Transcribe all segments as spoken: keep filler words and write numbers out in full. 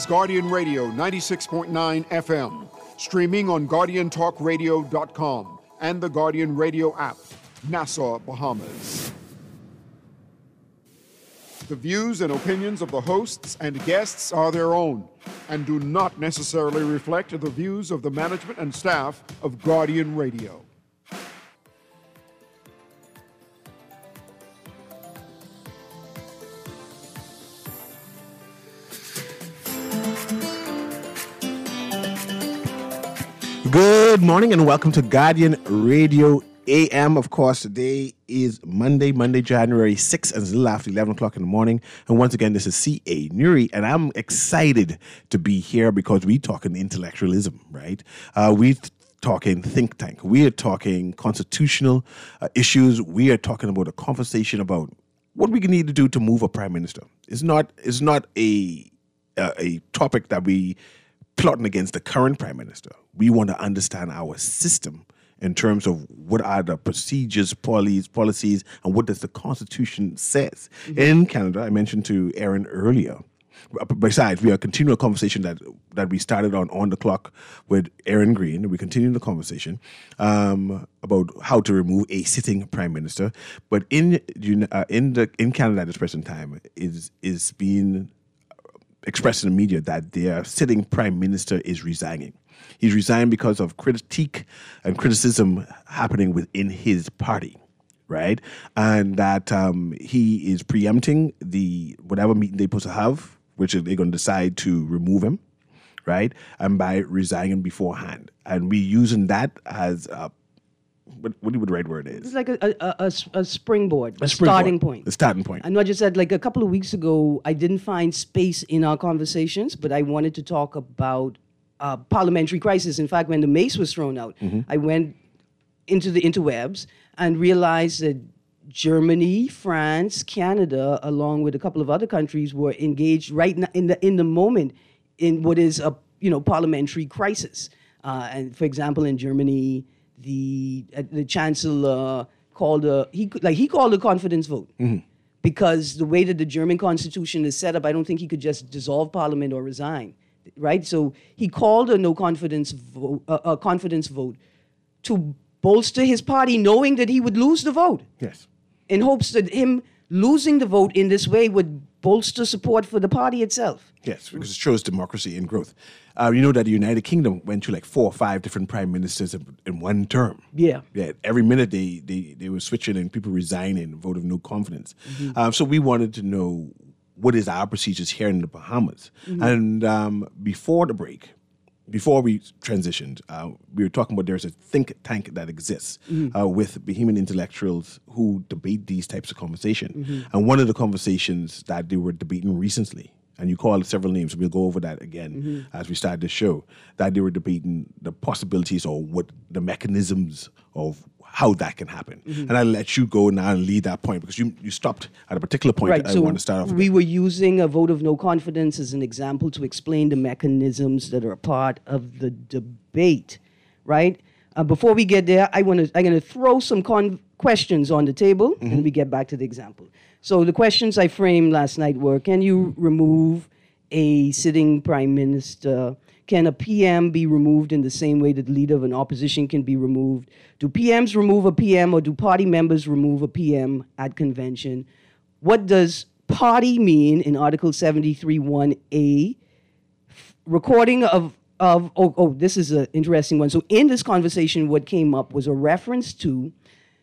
Guardian Radio ninety-six point nine F M, streaming on guardian talk radio dot com and the Guardian Radio app, Nassau, Bahamas. The views and opinions of the hosts and guests are their own and do not necessarily reflect the views of the management and staff of Guardian Radio. Good morning and welcome to Guardian Radio A M. Of course, today is Monday, Monday, January sixth, and it's a little after eleven o'clock in the morning. And once again, this is C A. Nuri, and I'm excited to be here because we're talking intellectualism, right? Uh, we talking think tank. We are talking constitutional uh, issues. We are talking about a conversation about what we need to do to move a prime minister. It's not, it's not a, a, a topic that we plotting against the current prime minister. We want to understand our system in terms of what are the procedures, policies, policies, and what does the Constitution says. Mm-hmm. In Canada, I mentioned to Aaron earlier, besides, we are continuing a conversation that that we started on On the Clock with Aaron Green. We continue the conversation um, about how to remove a sitting prime minister. But in uh, in the in Canada at this present time is is being expressed in the media that their sitting prime minister is resigning. He's resigned because of critique and criticism happening within his party, right? And that um, he is preempting the whatever meeting they're supposed to have, which they're going to decide to remove him, right? And by resigning beforehand. And we using that as a What, what do you the right word is? It's like a, a, a, a springboard, a, a springboard, starting point. The starting point. I know I just said, like a couple of weeks ago, I didn't find space in our conversations, but I wanted to talk about uh, parliamentary crisis. In fact, when the mace was thrown out, mm-hmm. I went into the interwebs and realized that Germany, France, Canada, along with a couple of other countries, were engaged right now in the in the moment in what is a you know parliamentary crisis. Uh, and for example, in Germany, the uh, the chancellor called a he like he called a confidence vote mm-hmm. because the way that the German constitution is set up, I don't think he could just dissolve parliament or resign, right? So he called a no confidence vote, uh, a confidence vote to bolster his party, knowing that he would lose the vote. Yes, in hopes that him losing the vote in this way would bolster support for the party itself. Yes, because it shows democracy and growth. Uh, you know that the United Kingdom went through like four or five different prime ministers in, in one term. Yeah. Yeah. Every minute they, they, they were switching and people resigning, vote of no confidence. Mm-hmm. Um, so we wanted to know what is our procedures here in the Bahamas. Mm-hmm. And um, before the break, before we transitioned, uh, we were talking about there's a think tank that exists mm-hmm. uh, with Bahamian intellectuals who debate these types of conversation. Mm-hmm. And one of the conversations that they were debating recently, and you called several names, we'll go over that again mm-hmm. as we start the show, that they were debating the possibilities or what the mechanisms of how that can happen. Mm-hmm. And I'll let you go now and lead that point because you, you stopped at a particular point right, that so I want to start off with. We were using a vote of no confidence as an example to explain the mechanisms that are a part of the debate, right? Uh, before we get there, I want to I'm going to throw some con- questions on the table mm-hmm. and we get back to the example. So the questions I framed last night were, can you remove a sitting prime minister? Can a P M be removed in the same way that the leader of an opposition can be removed? Do P Ms remove a P M or do party members remove a P M at convention? What does party mean in Article seventy-three one A? Recording of, of oh, oh, this is an interesting one. So in this conversation, what came up was a reference to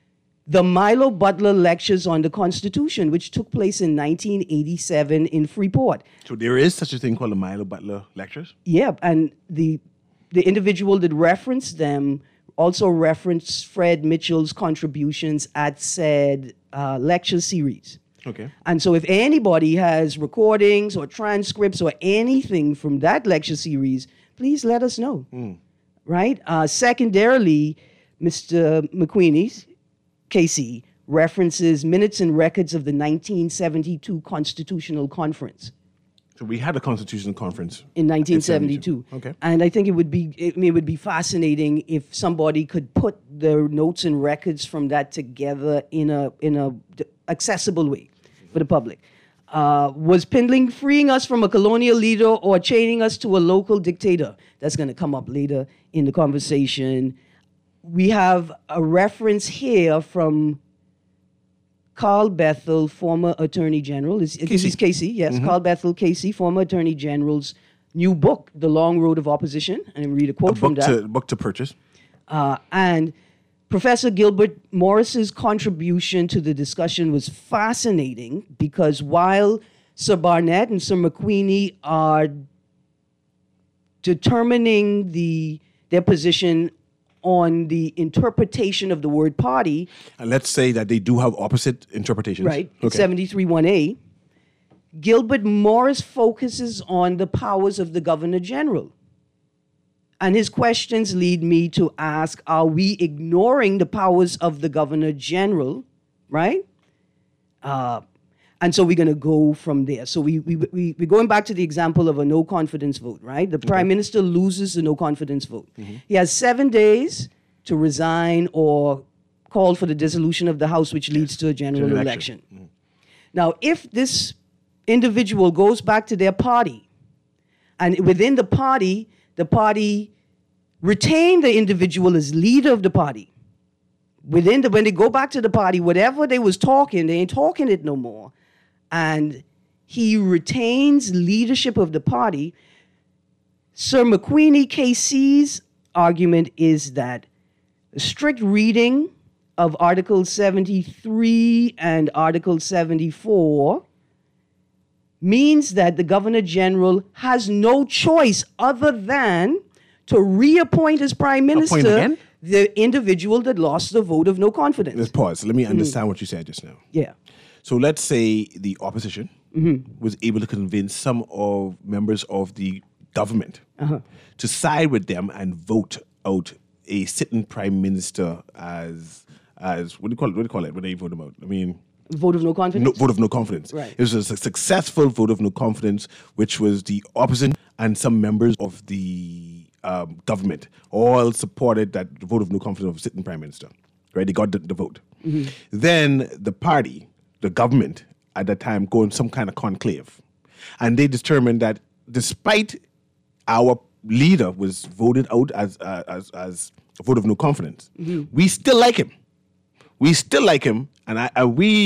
the Milo Butler Lectures on the Constitution, which took place in nineteen eighty-seven in Freeport. So there is such a thing called the Milo Butler Lectures? Yeah, and the the individual that referenced them also referenced Fred Mitchell's contributions at said uh, lecture series. Okay. And so if anybody has recordings or transcripts or anything from that lecture series, please let us know, mm. right? Uh, secondarily, Mister McQueenie's K C references minutes and records of the nineteen seventy-two Constitutional Conference. So we had a Constitutional Conference in nineteen seventy-two. Okay. And I think it would be it, it would be fascinating if somebody could put the notes and records from that together in a in a accessible way for the public. Uh, was Pindling freeing us from a colonial leader or chaining us to a local dictator? That's going to come up later in the conversation. We have a reference here from Carl Bethel, former Attorney General. Is, Casey. He's Casey, yes. Carl Bethel Casey, former Attorney General's new book, The Long Road of Opposition. And I'll read a quote A from book that. to book to purchase. Uh, and Professor Gilbert Morris's contribution to the discussion was fascinating because while Sir Barnett and Sir McQueenie are determining the their position on the interpretation of the word party, And let's say that they do have opposite interpretations. right, in Okay. seventy-three one A, Gilbert Morris focuses on the powers of the Governor General. And his questions lead me to ask, are we ignoring the powers of the Governor General, right? Uh, and so we're going to go from there. So we, we, we, we're going back to the example of a no confidence vote, right? The Prime Minister loses the no confidence vote. He has seven days to resign or call for the dissolution of the House, which leads to a general General election. election. Now, if this individual goes back to their party, and within the party, the party retain the individual as leader of the party. Within the, when they go back to the party, whatever they was talking, they ain't talking it no more. And he retains leadership of the party. Sir McQueenie K C's argument is that a strict reading of Article seventy-three and Article seventy-four means that the Governor General has no choice other than to reappoint as Prime Minister again? the individual that lost the vote of no confidence. Let's pause. Let me understand what you said just now. Yeah. So let's say the opposition Mm-hmm. was able to convince some of members of the government Uh-huh. to side with them and vote out a sitting prime minister as as what do you call it? What do you call it when they vote him out? I mean, Vote of no confidence? no, vote of no confidence. Right. It was a su- successful vote of no confidence, which was the opposition and some members of the um, government all supported that vote of no confidence of sitting prime minister. Right? They got the, the vote. Mm-hmm. Then the party, the government at that time, go in some kind of conclave, and they determined that despite our leader was voted out as uh, as as a vote of no confidence, Mm-hmm. we still like him. We still like him, and I, I,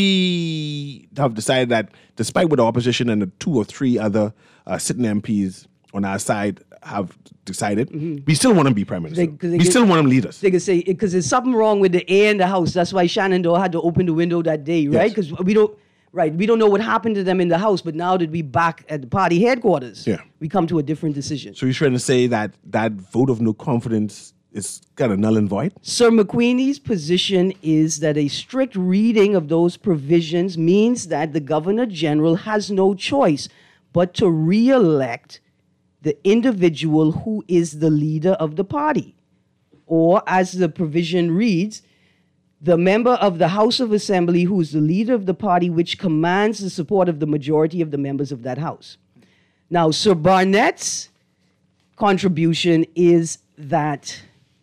we have decided that despite what the opposition and the two or three other uh, sitting M Ps on our side have decided, we still want him to be prime minister. They- 'cause they we get- still want him to lead us. They could say, because there's something wrong with the air in the house. That's why Shenandoah had to open the window that day, right? Yes. Because we don't, right, we don't know what happened to them in the house, but now that we back at the party headquarters, Yeah. we come to a different decision. So you're trying to say that that vote of no confidence is kind of null and void? Sir McQueenie's position is that a strict reading of those provisions means that the Governor General has no choice but to re-elect the individual who is the leader of the party. Or, as the provision reads, the member of the House of Assembly who is the leader of the party which commands the support of the majority of the members of that House. Now, Sir Barnett's contribution is that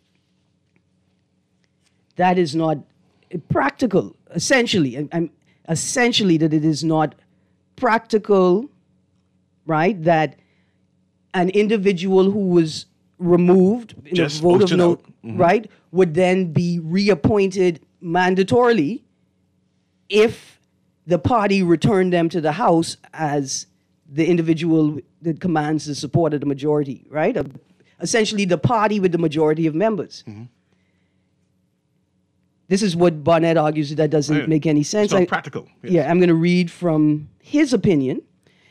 that is not practical, essentially. I'm, I'm essentially that it is not practical, right? That an individual who was removed in Just a vote of motion no, out. right, would then be reappointed mandatorily if the party returned them to the House as the individual that commands the support of the majority, right? Uh, essentially, the party with the majority of members. This is what Barnett argues that doesn't Right. make any sense. It's not I- practical. Yes. Yeah, I'm going to read from his opinion.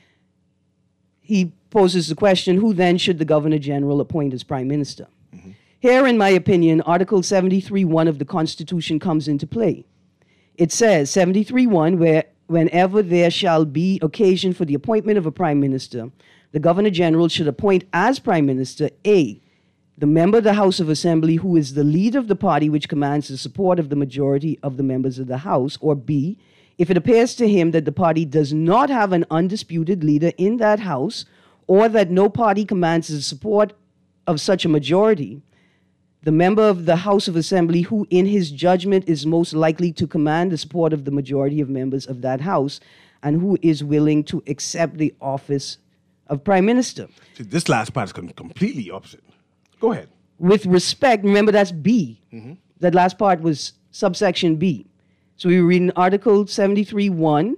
He poses the question, who then should the Governor General appoint as Prime Minister? Mm-hmm. Here, in my opinion, Article seventy-three one of the Constitution comes into play. It says, seventy-three one, where whenever there shall be occasion for the appointment of a Prime Minister, the Governor General should appoint as Prime Minister A, the member of the House of Assembly who is the leader of the party which commands the support of the majority of the members of the House, or B, if it appears to him that the party does not have an undisputed leader in that House, or that no party commands the support of such a majority, the member of the House of Assembly who in his judgment is most likely to command the support of the majority of members of that House, and who is willing to accept the office of Prime Minister. See, this last part is com- completely opposite. Go ahead. With respect, remember that's B. Mm-hmm. That last part was subsection B. So we were reading Article seventy-three one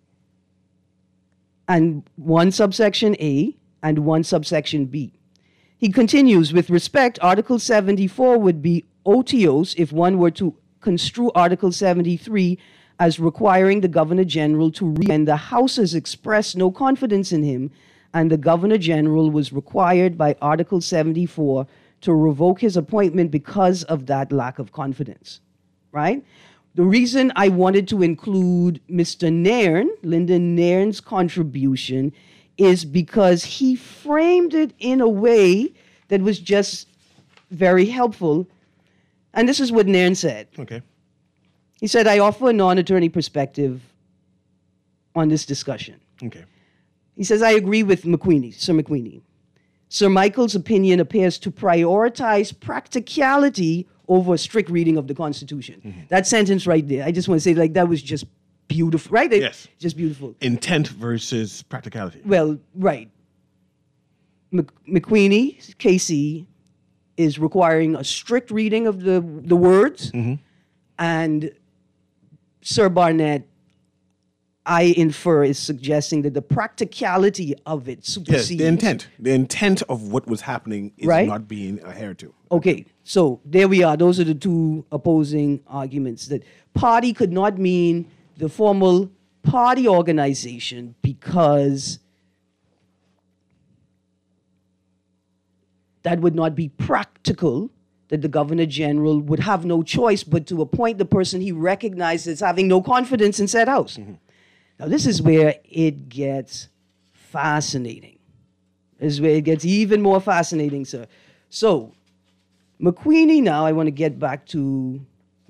and one subsection A and one subsection B. He continues, with respect, Article seventy-four would be otiose if one were to construe Article seventy-three as requiring the Governor General to read, and the House has expressed no confidence in him, and the Governor General was required by Article seventy-four to revoke his appointment because of that lack of confidence, right? The reason I wanted to include Mister Nairn, Lyndon Nairn's contribution, is because he framed it in a way that was just very helpful. And this is what Nairn said. Okay. He said, I offer a non-attorney perspective on this discussion. Okay. He says, I agree with McQueenie, Sir McQueenie. Sir Michael's opinion appears to prioritize practicality over a strict reading of the Constitution. Mm-hmm. That sentence right there, I just want to say, like, that was just beautiful, right? Yes. Just beautiful. Intent versus practicality. Well, right. Mc- McQueenie, K C, is requiring a strict reading of the, the words, mm-hmm. and Sir Barnett, I infer, is suggesting that the practicality of it supersedes. Yes, the intent. The intent of what was happening is right? not being adhered to. Okay, so there we are. Those are the two opposing arguments, that party could not mean the formal party organization because that would not be practical, that the Governor General would have no choice but to appoint the person he recognizes as having no confidence in said House. Mm-hmm. Now, this is where it gets fascinating. This is where it gets even more fascinating, sir. So, McQueenie now, I want to get back to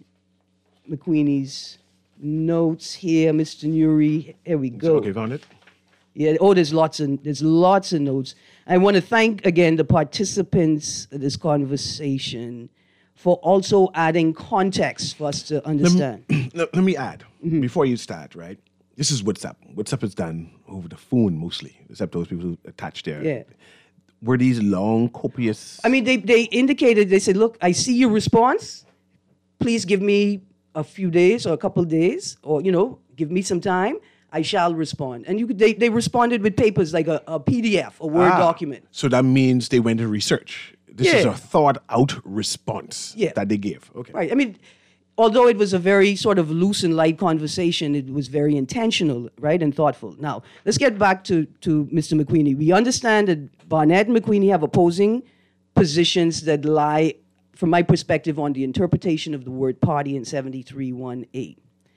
McQueenie's notes here, Mister Nuri. Here we go. Okay, found it. Yeah. Oh, there's lots of there's lots of notes. I want to thank again the participants of this conversation for also adding context for us to understand. Let me, let me add mm-hmm. before you start. Right, this is WhatsApp. WhatsApp is done over the phone mostly, except those people who attach there. Yeah. Were these long, copious? I mean, they they indicated. They said, "Look, I see your response. Please give me a few days or a couple of days, or, you know, give me some time. I shall respond." And you could, they, they responded with papers like a, a P D F, a Word ah, document. So that means they went to research. This yeah. is a thought-out response yeah. that they gave. Okay. Right. I mean, although it was a very sort of loose and light conversation, it was very intentional, right, and thoughtful. Now, let's get back to, to Mister McQueenie. We understand that Barnett and McQueenie have opposing positions that lie, from my perspective, on the interpretation of the word party in seventy-three one A.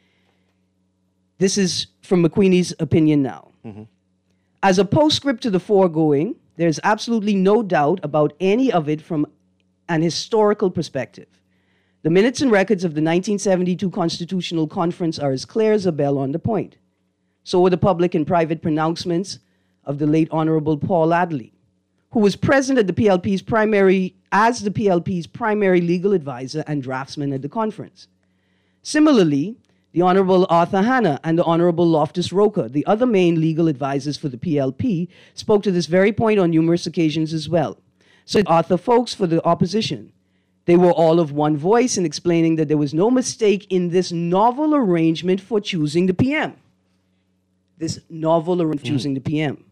This is from McQueenie's opinion now. Mm-hmm. As a postscript to the foregoing, there's absolutely no doubt about any of it from an historical perspective. The minutes and records of the nineteen seventy-two Constitutional Conference are as clear as a bell on the point. So are the public and private pronouncements of the late Honorable Paul Adley, who was present at the P L P's primary, as the P L P's primary legal advisor and draftsman at the conference. Similarly, the Honorable Arthur Hanna and the Honorable Loftus Roker, the other main legal advisors for the P L P, spoke to this very point on numerous occasions as well. So Arthur Folks for the opposition. They were all of one voice in explaining that there was no mistake in this novel arrangement for choosing the P M. This novel arrangement for choosing the P M.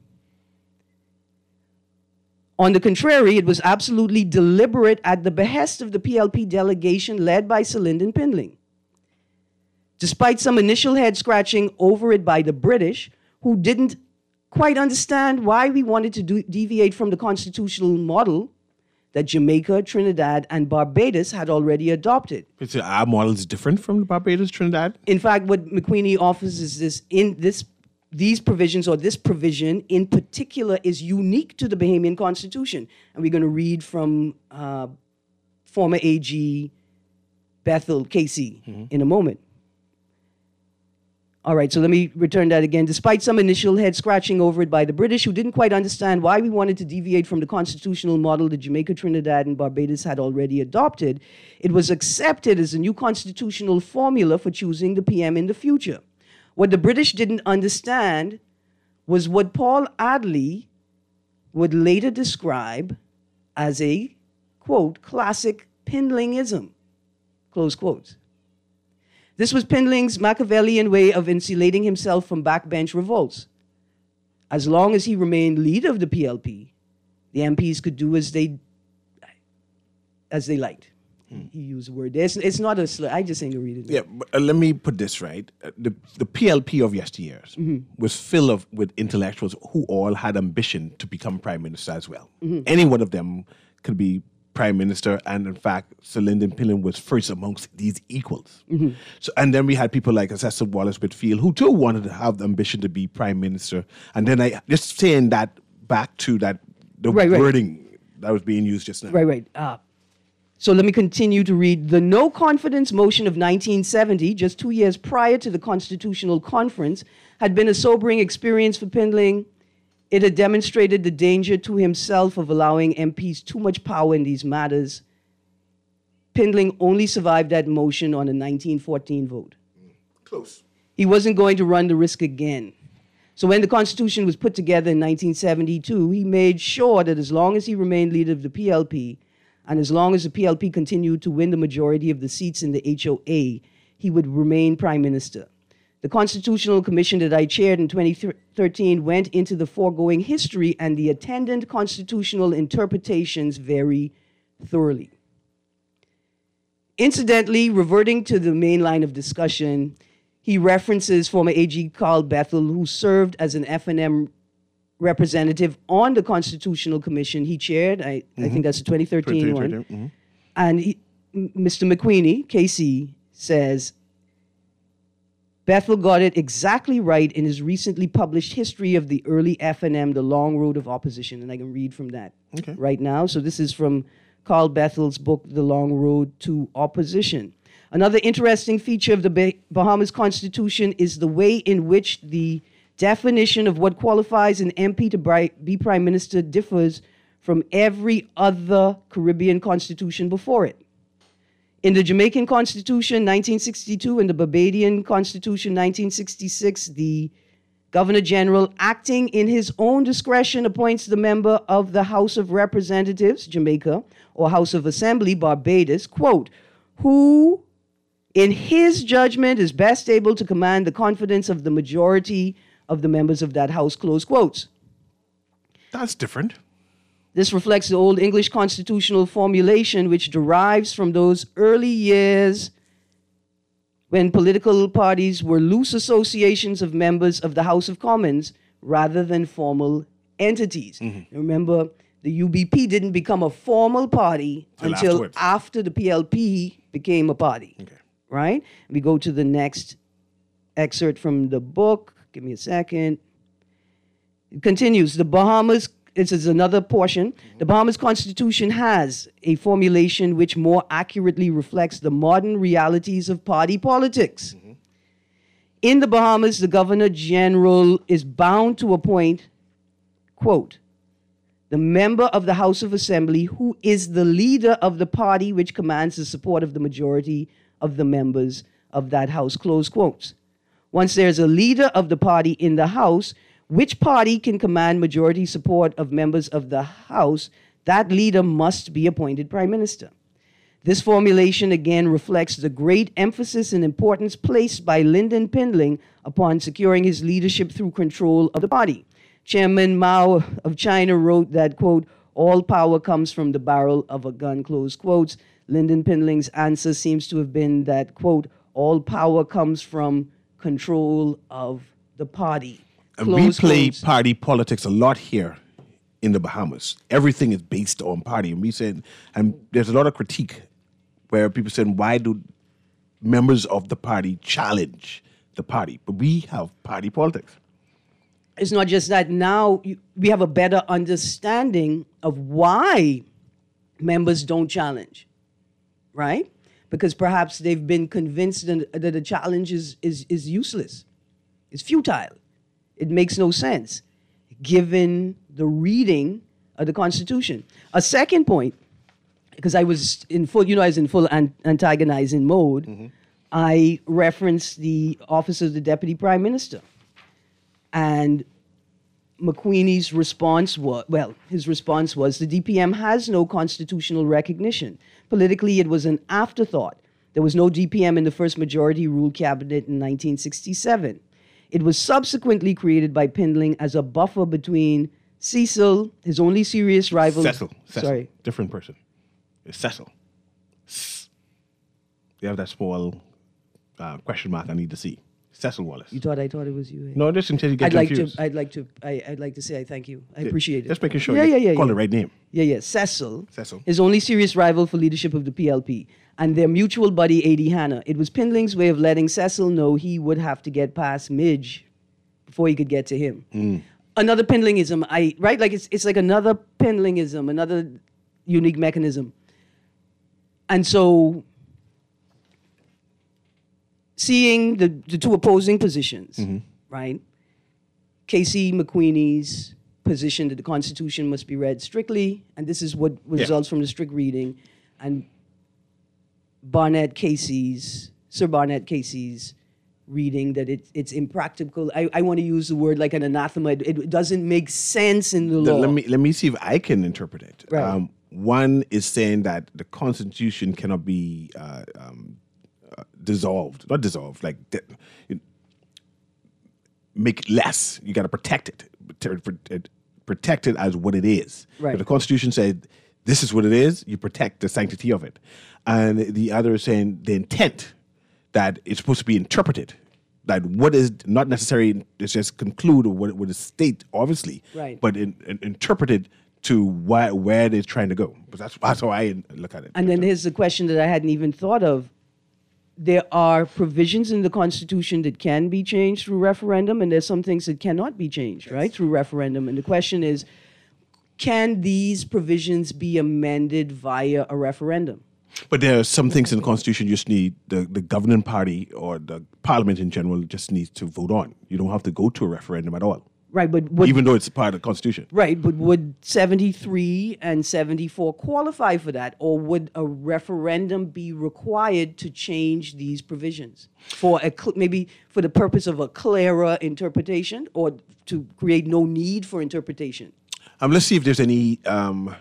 On the contrary, it was absolutely deliberate at the behest of the P L P delegation led by Sir Lyndon Pindling. Despite some initial head-scratching over it by the British, who didn't quite understand why we wanted to do, deviate from the constitutional model that Jamaica, Trinidad, and Barbados had already adopted. So our model is different from the Barbados, Trinidad? In fact, what McQueenie offers is this, in this, these provisions, or this provision in particular, is unique to the Bahamian Constitution. And we're going to read from uh, former A G Bethel Casey mm-hmm. in a moment. All right, so let me return that again. Despite some initial head-scratching over it by the British, who didn't quite understand why we wanted to deviate from the constitutional model that Jamaica, Trinidad, and Barbados had already adopted, it was accepted as a new constitutional formula for choosing the P M in the future. What the British didn't understand was what Paul Adley would later describe as a, quote, classic Pindlingism, close quotes. This was Pindling's Machiavellian way of insulating himself from backbench revolts. As long as he remained leader of the P L P, the M Ps could do as they as they liked. Hmm. He used the word. It's, it's not a slur. I just ain't gonna read it. Yeah, but uh, let me put this right. Uh, the the P L P of yesteryears mm-hmm. was filled of, with intellectuals who all had ambition to become prime minister as well. Mm-hmm. Any one of them could be prime minister, and in fact, Sir Lyndon Pindling was first amongst these equals. Mm-hmm. So, and then we had people like Cecil Wallace Whitfield, who too wanted to have the ambition to be prime minister. And then I just saying that back to that the right, wording right. that was being used just now. Right, right. Uh, so let me continue to read. The no confidence motion of nineteen seventy, just two years prior to the Constitutional Conference, had been a sobering experience for Pindling. It had demonstrated the danger to himself of allowing M Ps too much power in these matters. Pindling only survived that motion on a nineteen fourteen vote. Close. He wasn't going to run the risk again. So when the Constitution was put together in nineteen seventy-two, he made sure that as long as he remained leader of the P L P, and as long as the P L P continued to win the majority of the seats in the H O A, he would remain prime minister. The Constitutional Commission that I chaired in twenty thirteen went into the foregoing history and the attendant constitutional interpretations very thoroughly. Incidentally, reverting to the main line of discussion, he references former A G Carl Bethel, who served as an F N M representative on the Constitutional Commission he chaired. I, mm-hmm. I think that's the twenty thirteen one. Mm-hmm. And he, Mister McQueenie, K C, says, Bethel got it exactly right in his recently published history of the early F N M, The Long Road of Opposition. And I can read from that okay. right now. So this is from Carl Bethel's book, The Long Road to Opposition. Another interesting feature of the bah- Bahamas Constitution is the way in which the definition of what qualifies an M P to bri- be prime minister differs from every other Caribbean constitution before it. In the Jamaican Constitution, nineteen sixty-two, and the Barbadian Constitution, nineteen sixty-six, the Governor General, acting in his own discretion, appoints the member of the House of Representatives, Jamaica, or House of Assembly, Barbados, quote, who, in his judgment, is best able to command the confidence of the majority of the members of that House, close quotes. That's different. This reflects the Old English constitutional formulation, which derives from those early years when political parties were loose associations of members of the House of Commons rather than formal entities. Mm-hmm. Remember, the U B P didn't become a formal party Till until afterwards. after the P L P became a party, okay. right? We go to the next excerpt from the book. Give me a second. It continues. The Bahamas, this is another portion. The Bahamas Constitution has a formulation which more accurately reflects the modern realities of party politics. Mm-hmm. In the Bahamas, the Governor General is bound to appoint, quote, the member of the House of Assembly who is the leader of the party which commands the support of the majority of the members of that House, close quotes. Once there's a leader of the party in the House, which party can command majority support of members of the House, that leader must be appointed prime minister. This formulation again reflects the great emphasis and importance placed by Lyndon Pindling upon securing his leadership through control of the party. Chairman Mao of China wrote that, quote, all power comes from the barrel of a gun, close quotes. Lyndon Pindling's answer seems to have been that, quote, all power comes from control of the party. And we play quotes. Party politics a lot here in the Bahamas. Everything is based on party. And we said, and there's a lot of critique where people said, why do members of the party challenge the party? But we have party politics. It's not just that. Now you, we have a better understanding of why members don't challenge, right? Because perhaps they've been convinced that, that the challenge is, is, is useless. It's futile. It makes no sense, given the reading of the Constitution. A second point, because I was in full, you know, I was in full an- antagonizing mode. Mm-hmm. I referenced the office of the Deputy Prime Minister. And McQueenie's response was, well, his response was, the D P M has no constitutional recognition. Politically, it was an afterthought. There was no D P M in the first majority rule cabinet in nineteen sixty-seven. It was subsequently created by Pindling as a buffer between Cecil, his only serious rival. Cecil. Cecil. Sorry. Different person. It's Cecil. You have that small uh, question mark I need to see. Cecil Wallace. You thought I thought it was you? Eh? No, just in case you get I'd like confused. to. I'd like to. I, I'd like to say I thank you. I appreciate it. Just making sure Yeah, you yeah, yeah, call yeah. the right name. Yeah, yeah. Cecil. Cecil. His only serious rival for leadership of the P L P. And their mutual buddy, A D Hanna. It was Pindling's way of letting Cecil know he would have to get past Midge before he could get to him. Mm. Another Pindlingism, I right? Like it's it's like another Pindlingism, another unique mechanism. And so seeing the, the two opposing positions, Mm-hmm. right? Casey McQueenie's position that the Constitution must be read strictly, and this is what results from the strict reading, and Barnett Casey's, Sir Barnett Casey's reading that it, it's impractical. I, I want to use the word like an anathema. It, it doesn't make sense in the The- law. let me let me see if I can interpret it. Right. Um, one is saying that the Constitution cannot be uh, um, uh, dissolved, not dissolved, like de- you- make less. You got to protect it, Protect- protect- protect it as what it is. Right. If the Constitution said this is what it is, you protect the sanctity of it. And the other is saying the intent that it's supposed to be interpreted. That what is not necessary is just conclude or what, what is state, obviously, Right. but in, in, interpreted to why, where they're trying to go. But that's, that's how I look at it. And then here's the question that I hadn't even thought of. There are provisions in the Constitution that can be changed through referendum, and there's some things that cannot be changed, right, through referendum. And the question is, can these provisions be amended via a referendum? But there are some things in the Constitution you just need the, the governing party or the parliament in general just needs to vote on. You don't have to go to a referendum at all, Right, but would, even though it's a part of the Constitution. right, but would seventy-three and seventy-four qualify for that, or would a referendum be required to change these provisions for a cl- maybe for the purpose of a clearer interpretation, or to create no need for interpretation? Um, let's see if there's any um,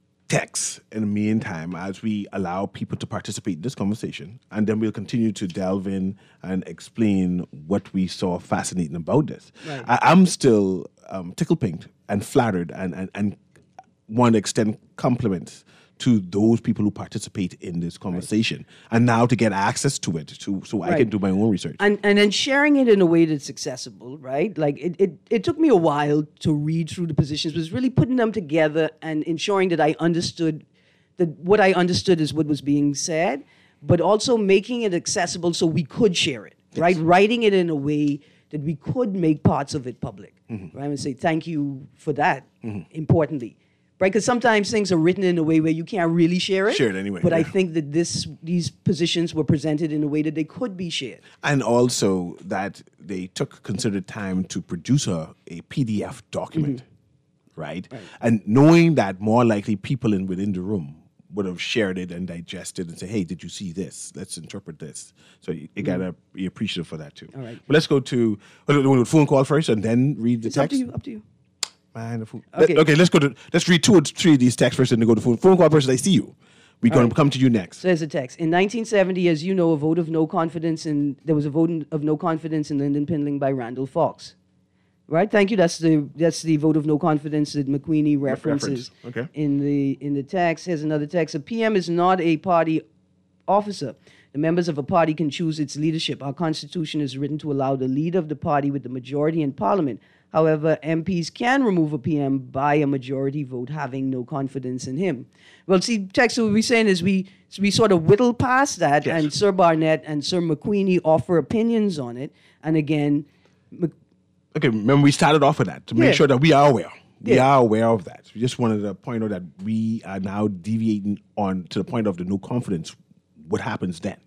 text in the meantime as we allow people to participate in this conversation. And then we'll continue to delve in and explain what we saw fascinating about this. Right. I, I'm still um, tickle pink and flattered and, and, and want to extend compliments to those people who participate in this conversation. And now to get access to it to, so I Right. can do my own research. And and then sharing it in a way that's accessible, right? Like it, it, it took me a while to read through the positions, but it's really putting them together and ensuring that I understood that what I understood is what was being said, but also making it accessible so we could share it, right? Writing it in a way that we could make parts of it public. Right? And say thank you for that, importantly. Right, because sometimes things are written in a way where you can't really share it. Share it anyway, But I yeah. think that this these positions were presented in a way that they could be shared. And also that they took considered time to produce a, a P D F document, right? And knowing that more likely people in within the room would have shared it and digested and say, hey, did you see this? Let's interpret this. So you, you got to be appreciative for that too. All right. But let's go to a phone call first and then read the It's up text. to you. Up to you. Man, the phone. Okay. Let- okay, let's go to, let's read two or three of these texts first and then go to phone. Phone call first, I see you. We're going to come to you next. So there's a text. In nineteen seventy, as you know, a vote of no confidence in there was a vote of no confidence in Lyndon Pindling by Randall Fox. Right? Thank you. That's the that's the vote of no confidence that McQueenie references reference. Okay. in the in the text. Here's another text. A P M is not a party officer. The members of a party can choose its leadership. Our Constitution is written to allow the leader of the party with the majority in Parliament. However, M Ps can remove a P M by a majority vote having no confidence in him. Well, see, text, what we're saying is we we sort of whittle past that, Yes. and Sir Barnett and Sir McQueenie offer opinions on it. And again, Mc- Okay, remember we started off with that to make Yeah. sure that we are aware. We Yeah. are aware of that. We just wanted to point out that we are now deviating on to the point of the no confidence. What happens then?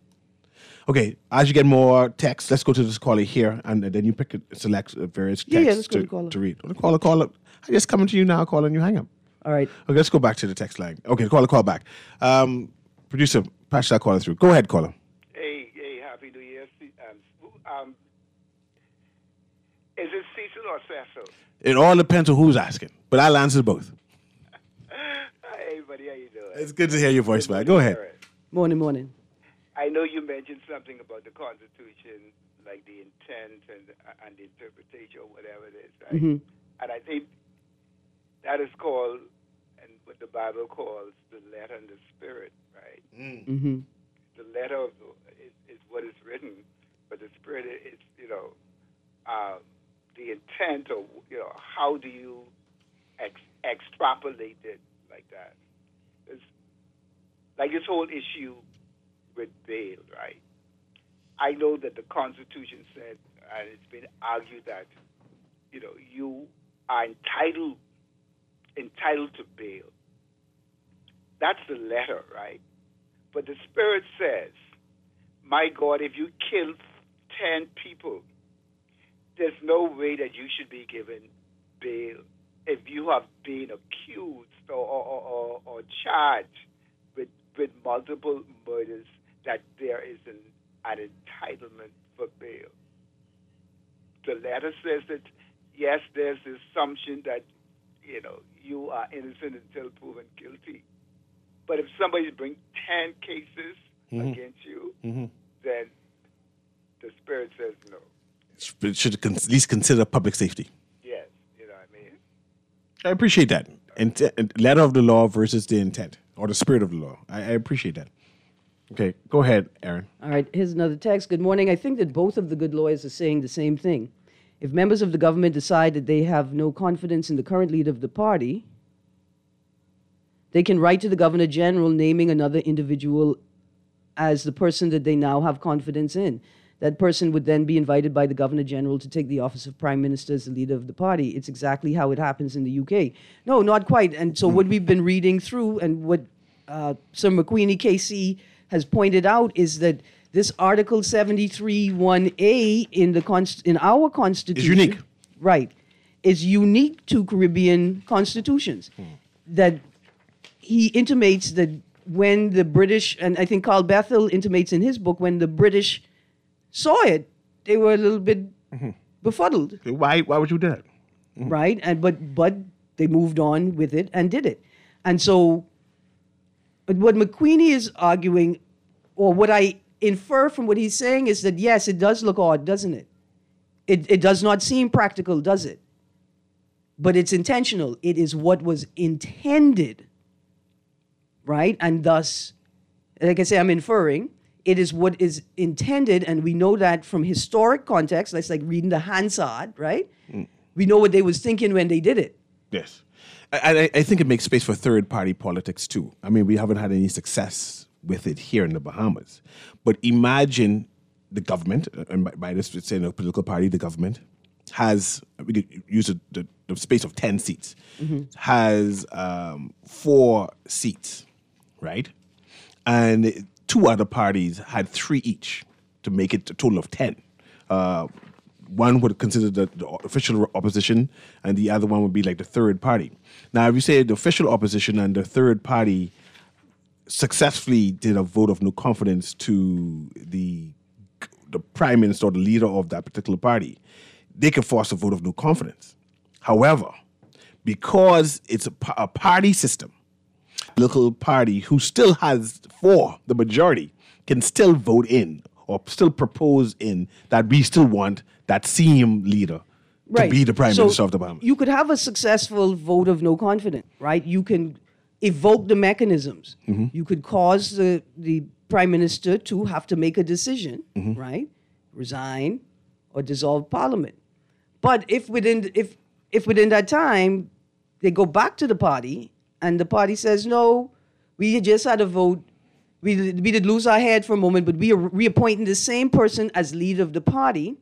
Okay, as you get more text, let's go to this caller here, and then you pick, a, select various texts Yeah, yeah, let's go to, to caller. to read. The caller, caller. I just coming to you now, caller, and you hang up. all right. Okay, let's go back to the text line. Okay, caller, call back. Um, producer, patch that caller through. Go ahead, caller. Hey, hey, happy New Um, is it Cecil or Cecil? It all depends on who's asking, but I'll answer both. Hey, buddy, how you doing? It's good to hear your voice, man. Go ahead. Morning, morning. I know you mentioned something about the Constitution, like the intent and and the interpretation or whatever it is, right? Mm-hmm. And I think that is called, and what the Bible calls the letter and the spirit, right? Mm-hmm. The letter of the, is, is what is written, but the spirit is, you know, um, the intent, or you know, how do you ex- extrapolate it like that? It's like this whole issue with bail, right? I know that the Constitution said, and it's been argued that, you know, you are entitled entitled to bail. That's the letter, right? But the Spirit says, my God, if you kill ten people, there's no way that you should be given bail if you have been accused or, or, or, or charged with, with multiple murders, that there is an, an entitlement for bail. The letter says that, yes, there's the assumption that, you know, you are innocent until proven guilty. But if somebody brings ten cases mm-hmm. against you, mm-hmm. then the Spirit says no. It should at least consider public safety. Yes, you know what I mean? I appreciate that. Int- letter of the law versus the intent or the spirit of the law. I, I appreciate that. Okay, go ahead, Aaron. All right, here's another text. Good morning. I think that both of the good lawyers are saying the same thing. If members of the government decide that they have no confidence in the current leader of the party, they can write to the Governor General naming another individual as the person that they now have confidence in. That person would then be invited by the Governor General to take the office of Prime Minister as the leader of the party. It's exactly how it happens in the U K. No, not quite. And so what we've been reading through and what uh, Sir McQueenie K C has pointed out is that this Article seventy-three one A in the const- in our Constitution... is unique. Right. Is unique to Caribbean constitutions. Hmm. That he intimates that when the British, and I think Carl Bethel intimates in his book, when the British saw it, they were a little bit mm-hmm. befuddled. Why Why would you do that? Mm-hmm. Right? And but but they moved on with it and did it. And so what McQueenie is arguing, or what I infer from what he's saying, is that yes, it does look odd, doesn't it? It it does not seem practical, does it? But it's intentional. It is what was intended. Right? And thus, like I say, I'm inferring, it is what is intended, and we know that from historic context. That's like reading the Hansard, right? Mm. We know what they was thinking when they did it. Yes. I, I, I think it makes space for third-party politics, too. I mean, we haven't had any success with it here in the Bahamas. But imagine the government, and by, by this, say, a political party, the government, has, we could use a, the, the space of ten seats, mm-hmm. has um, four seats, right? And two other parties had three each to make it a total of ten. Uh, one would consider the, the official opposition, and the other one would be like the third party. Now, if you say the official opposition and the third party successfully did a vote of no confidence to the the prime minister or the leader of that particular party, they can force a vote of no confidence. However, because it's a, a party system, political party who still has four, the majority, can still vote in or still propose in that we still want that same leader right. to be the prime so minister of the Bahamas. You could have a successful vote of no confidence, right? You can evoke the mechanisms. Mm-hmm. You could cause the, the prime minister to have to make a decision, mm-hmm. right? Resign or dissolve parliament. But if within if if within that time they go back to the party and the party says, no, we just had a vote, we, we did lose our head for a moment, but we are reappointing the same person as leader of the party,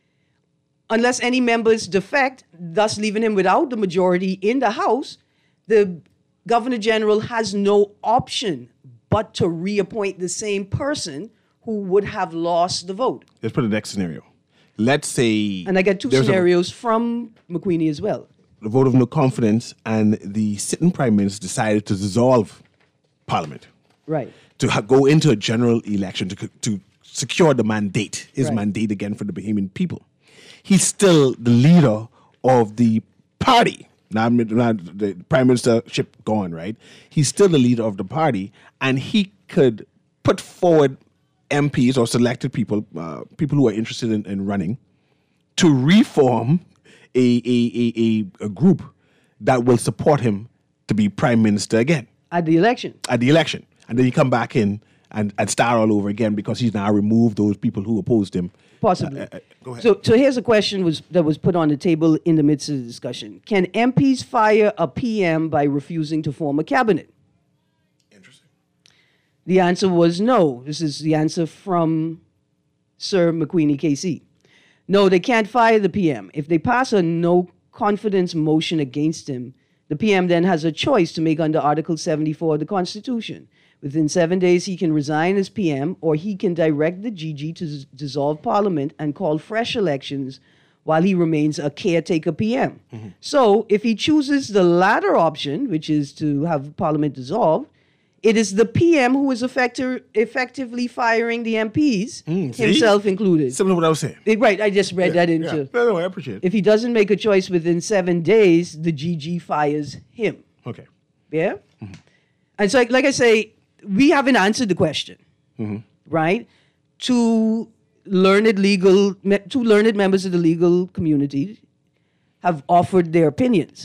unless any members defect, thus leaving him without the majority in the House, the Governor General has no option but to reappoint the same person who would have lost the vote. Let's put the next scenario. Let's say... And I get two scenarios a, from McQueenie as well. The vote of no confidence, and the sitting prime minister decided to dissolve parliament. Right. To ha- go into a general election, to, to secured the mandate, his Right. mandate again for the Bahamian people. He's still the leader of the party. Now, I'm not the prime ministership gone, right? He's still the leader of the party, and he could put forward M Ps or selected people, uh, people who are interested in, in running, to reform a, a, a, a, a group that will support him to be prime minister again At the election. at the election. And then he come back in and, and start all over again because he's now removed those people who opposed him. Possibly. Uh, uh, go ahead. So, so here's a question was that was put on the table in the midst of the discussion. Can M Ps fire a P M by refusing to form a cabinet? Interesting. The answer was no. This is the answer from Sir McQueenie K C. No, they can't fire the P M. If they pass a no confidence motion against him, the P M then has a choice to make under Article seventy-four of the Constitution. Within seven days, he can resign as P M, or he can direct the G G to dis- dissolve Parliament and call fresh elections while he remains a caretaker P M. Mm-hmm. So, if he chooses the latter option, which is to have Parliament dissolved, it is the P M who is effecti- effectively firing the M Ps, Mm, see? himself included. Similar to what I was saying. Eh, Right, I just read that into. Yeah. No, no, I appreciate it. If he doesn't make a choice within seven days, the G G fires him. Okay. Yeah? And so, like, like I say, we haven't answered the question, right? Two learned legal, me- two learned members of the legal community have offered their opinions.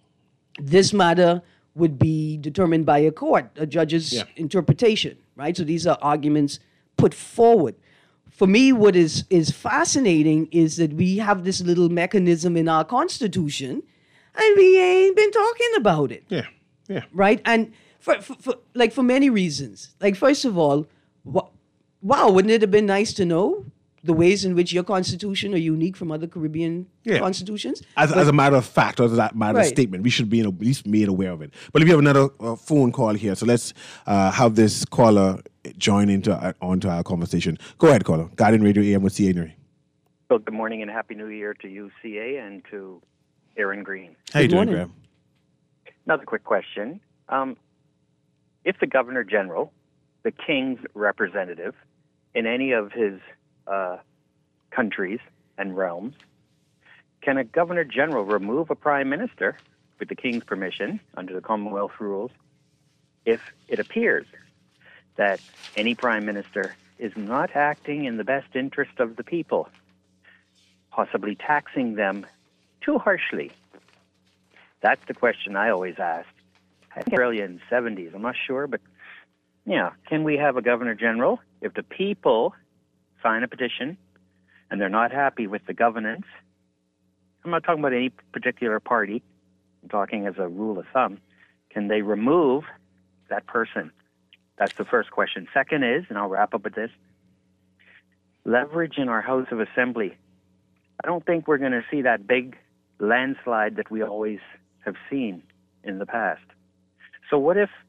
This matter would be determined by a court, a judge's Yeah. interpretation, right? So these are arguments put forward. For me, what is, is fascinating is that we have this little mechanism in our Constitution, and we ain't been talking about it Yeah. Yeah. right? And for, for, for like for many reasons. Like first of all, wa- wow, wouldn't it have been nice to know the ways in which your constitution are unique from other Caribbean Yeah. constitutions? As, as a matter of fact, or as a matter of Right. statement, we should be at least made aware of it. But if you have another uh, phone call here, so let's uh, have this caller join into uh, onto our conversation. Go ahead, caller. Guardian Radio A M with C A Nuri. Well, good morning and Happy New Year to you, C A, and to Aaron Green. How you Good doing, morning. Graham? Another quick question. Um, if the Governor General, the King's representative in any of his uh, countries and realms, can a Governor General remove a Prime Minister with the King's permission under the Commonwealth rules if it appears that any Prime Minister is not acting in the best interest of the people, possibly taxing them too harshly? That's the question I always asked. I think early in the seventies, I'm not sure, but yeah, can we have a Governor General if the people sign a petition and they're not happy with the governance? I'm not talking about any particular party. I'm talking as a rule of thumb. Can they remove that person? That's the first question. Second is, and I'll wrap up with this, leverage in our House of Assembly. I don't think we're going to see that big landslide that we always have seen in the past. So what if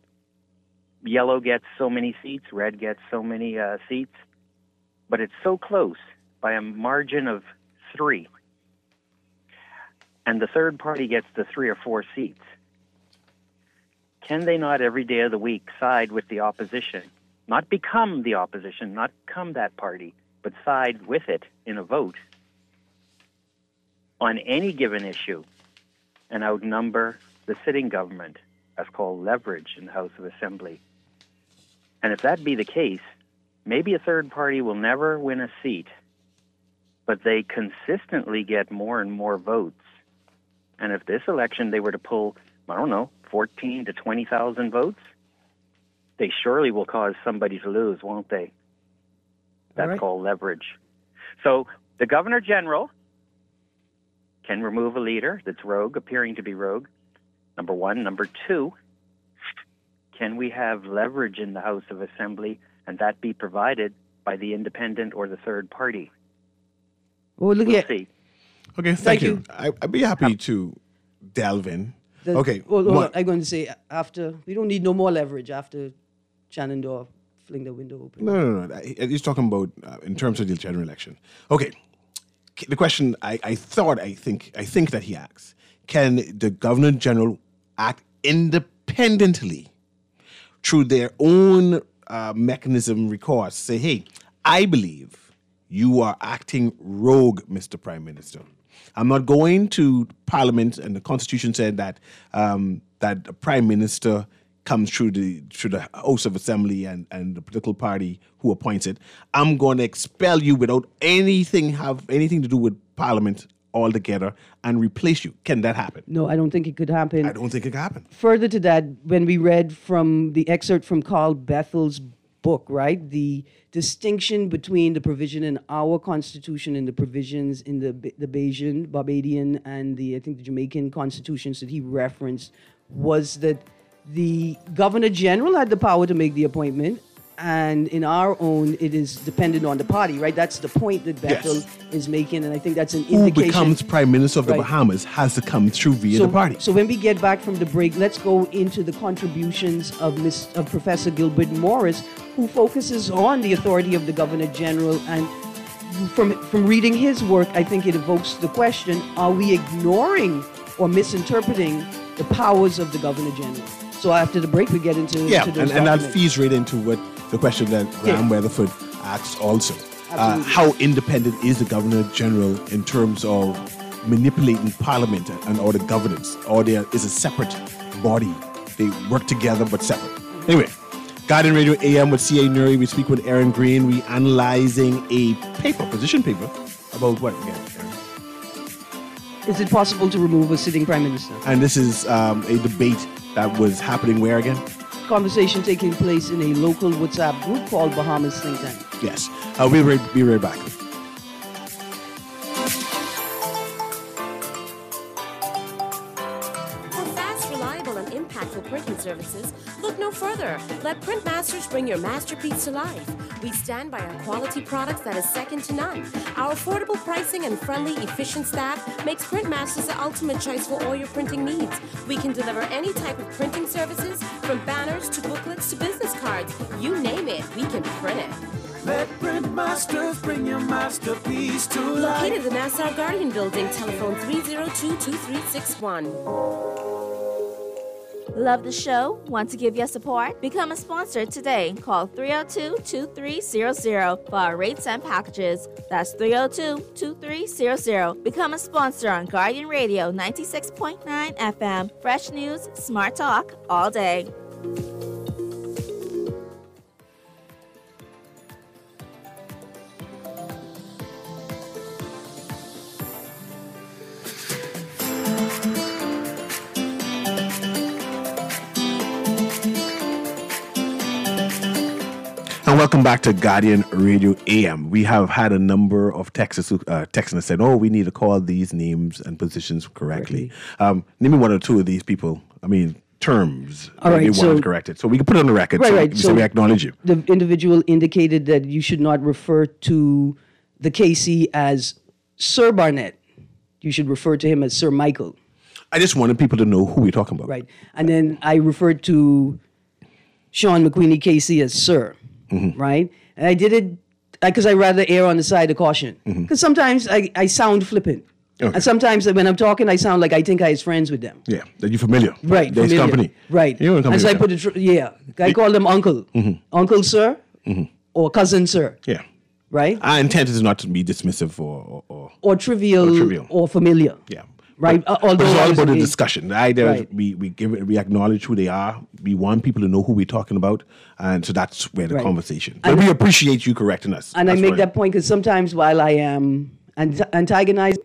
yellow gets so many seats, red gets so many uh, seats, but it's so close by a margin of three, and the third party gets the three or four seats? Can they not every day of the week side with the opposition, not become the opposition, not become that party, but side with it in a vote on any given issue and outnumber the sitting government? That's called leverage in the House of Assembly. And if that be the case, maybe a third party will never win a seat, but they consistently get more and more votes. And if this election they were to pull, I don't know, fourteen to twenty thousand votes, they surely will cause somebody to lose, won't they? That's right. called leverage. So the Governor General can remove a leader that's rogue, appearing to be rogue, number one. Number two, can we have leverage in the House of Assembly and that be provided by the independent or the third party? Well, look We'll at see. Okay, thank, Thank you. you. I, I'd be happy to delve in. the, okay. Well, hold one- on, I'm going to say after we don't need no more leverage after Shenandoah fling the window open. No, no, no. I- He's talking about uh, in terms of the general election. Okay. K- The question I, I thought I think I think that he asks: can the Governor General act independently through their own uh, mechanism recourse? Say, hey, I believe you are acting rogue, Mister Prime Minister. I'm not going to Parliament, and the Constitution said that um, that the Prime Minister comes through the through the House of Assembly and, and the political party who appoints it. I'm going to expel you without anything have anything to do with Parliament altogether and replace you. Can that happen? No, I don't think it could happen. I don't think it can happen. Further to that, when we read from the excerpt from Carl Bethel's book, right, the distinction between the provision in our Constitution and the provisions in the the Bayesian, Barbadian, and the I think the Jamaican constitutions that he referenced was that the Governor General had the power to make the appointment, and in our own, it is dependent on the party, right? That's the point that Bethel Yes. is making, and I think that's an Who indication. becomes Prime Minister of the Right. Bahamas has to come through via so, the party. So when we get back from the break, let's go into the contributions of Miss of Professor Gilbert Morris, who focuses on the authority of the Governor General. And from from reading his work, I think it evokes the question: are we ignoring or misinterpreting the powers of the Governor General? So after the break, we get into, Yeah, into and, those and that documents. feeds right into what the question that Graham Yeah. Weatherford asks also. Uh, Absolutely. how independent is the Governor General in terms of manipulating Parliament and or the governance? Or there is a separate body? They work together but separate. Anyway, Guardian Radio A M with C A Nuri. We speak with Aaron Green. We analyzing a paper, position paper, about what again? Aaron? Is it possible to remove a sitting Prime Minister? And this is um, a debate that was happening where again? Conversation taking place in a local WhatsApp group called Bahamas Think Tank. Yes. Uh, we'll be be right back. For fast, reliable, and impactful printing services, look no further. Let Printmasters bring your masterpiece to life. We stand by our quality products that is second to none. Our affordable pricing and friendly, efficient staff makes Printmasters the ultimate choice for all your printing needs. We can deliver any type of printing services, from banners to booklets to business cards. You name it, we can print it. Let Printmasters bring your masterpiece to life. Located in the Nassau Guardian Building, telephone three oh two, two three six one. Love the show? Want to give your support? Become a sponsor today. Call three oh two, two three zero zero for our rates and packages. That's three oh two, two three zero zero. Become a sponsor on Guardian Radio ninety-six point nine F M. Fresh news, smart talk, all day. And welcome back to Guardian Radio A M. We have had a number of texts who uh, texting us saying, "Oh, we need to call these names and positions correctly." Um, name me one or two of these people. I mean, terms All that right, they so- want corrected, so we can put it on the record. Right, so, right, so, so- we acknowledge you. The individual indicated that you should not refer to the K C as Sir Barnett. You should refer to him as Sir Michael, I just wanted people to know who we're talking about. right? And then I referred to Sean McQueenie K C as Sir, Mm-hmm. right? And I did it because I rather err on the side of caution. Because sometimes I, I sound flippant. Mm-hmm. Okay. And sometimes when I'm talking, I sound like I think I is friends with them. Yeah, that you're familiar. Right, There's familiar. company. Right. You're in company And so I with put them. it, tr- yeah. I call them uncle. Uncle Sir or cousin Sir, Yeah. right? Our intent is not to be dismissive or, or, or Or trivial Or or, trivial. familiar. yeah. Right. But, Uh, although but it's I all was about the engaged- discussion. The idea Right. is we we give it, we acknowledge who they are. We want people to know who we're talking about, and so that's where the Right. conversation. But And- we appreciate you correcting us. And I That's make what- that point because sometimes while I am ant- antagonized,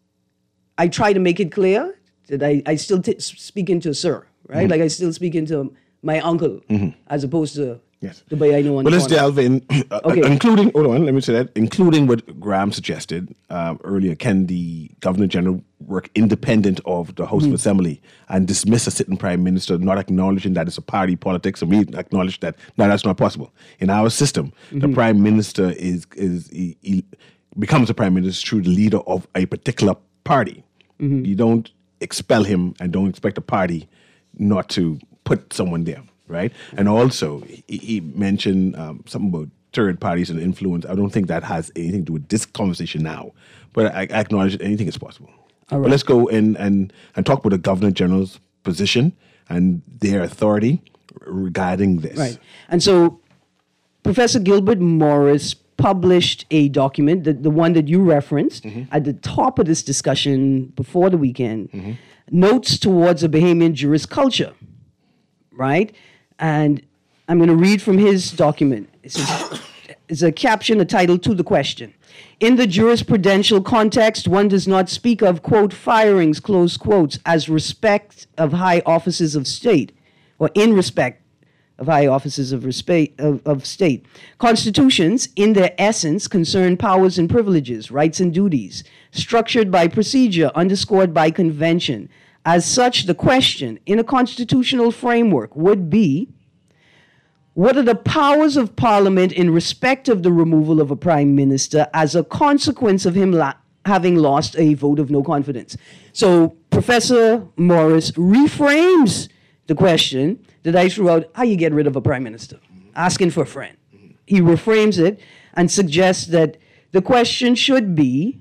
I try to make it clear that I, I still t- speak into Sir, right? Mm-hmm. Like I still speak into my uncle as opposed to Yes. the way I know on But the let's corner. delve in, uh, Okay. including, hold on, let me say that, including what Graham suggested um, earlier. Can the Governor General work independent of the House Mm-hmm. of Assembly and dismiss a sitting Prime Minister, not acknowledging that it's a party politics? And we acknowledge that, no, that's not possible. In our system, the Mm-hmm. Prime Minister is, is he, he becomes a Prime Minister through the leader of a particular party. Mm-hmm. You don't expel him and don't expect a party not to put someone there. Right, and also he, he mentioned um, something about third parties and influence. I don't think that has anything to do with this conversation now, but I, I acknowledge that anything is possible. But let's go in and, and talk about the Governor General's position and their authority regarding this. Right. And so Professor Gilbert Morris published a document, the, the one that you referenced Mm-hmm. at the top of this discussion before the weekend, Mm-hmm. notes towards a Bahamian jurist culture, right? And I'm going to read from his document. It says, it's a caption, a title to the question. In the jurisprudential context, one does not speak of, quote, firings, close quotes, as respect of high offices of state, or in respect of high offices of, respe- of, of state. Constitutions, in their essence, concern powers and privileges, rights and duties, structured by procedure, underscored by convention. As such, the question in a constitutional framework would be, what are the powers of Parliament in respect of the removal of a Prime Minister as a consequence of him la- having lost a vote of no confidence? So Professor Morris reframes the question that I threw out, how you get rid of a Prime Minister? Asking for a friend. He reframes it and suggests that the question should be,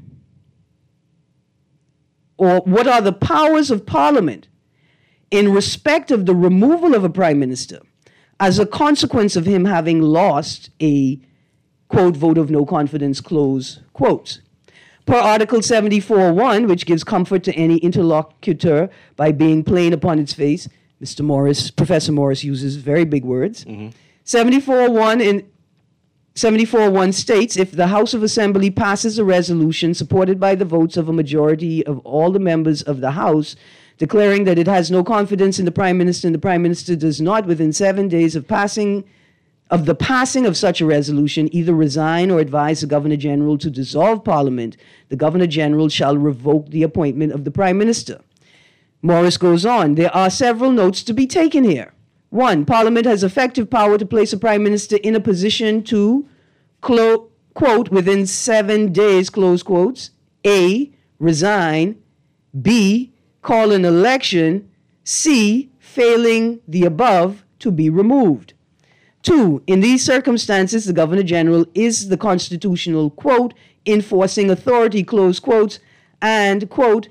or what are the powers of Parliament in respect of the removal of a Prime Minister as a consequence of him having lost a, quote, vote of no confidence, close quotes. Per Article seventy-four one, which gives comfort to any interlocutor by being plain upon its face, Mister Morris, Professor Morris uses very big words. Mm-hmm. seventy-four one in seventy-four one states, if the House of Assembly passes a resolution supported by the votes of a majority of all the members of the House, declaring that it has no confidence in the Prime Minister and the Prime Minister does not, within seven days of passing of the passing of such a resolution, either resign or advise the Governor-General to dissolve Parliament, the Governor-General shall revoke the appointment of the Prime Minister. Morris goes on, there are several notes to be taken here. One, Parliament has effective power to place a Prime Minister in a position to, clo- quote, within seven days, close quotes, A, resign, B, call an election, C, failing the above, to be removed. Two, in these circumstances, the Governor-General is the constitutional, quote, enforcing authority, close quotes, and, quote,